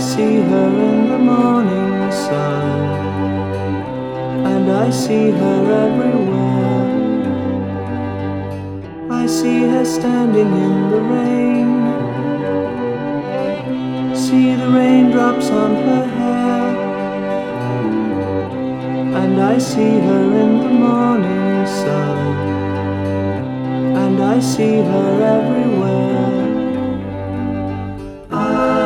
see her in the morning sun, and I see her everywhere. I see her standing in the rain, see the raindrops on her hair, and I see her in the morning sun, and I see her everywhere.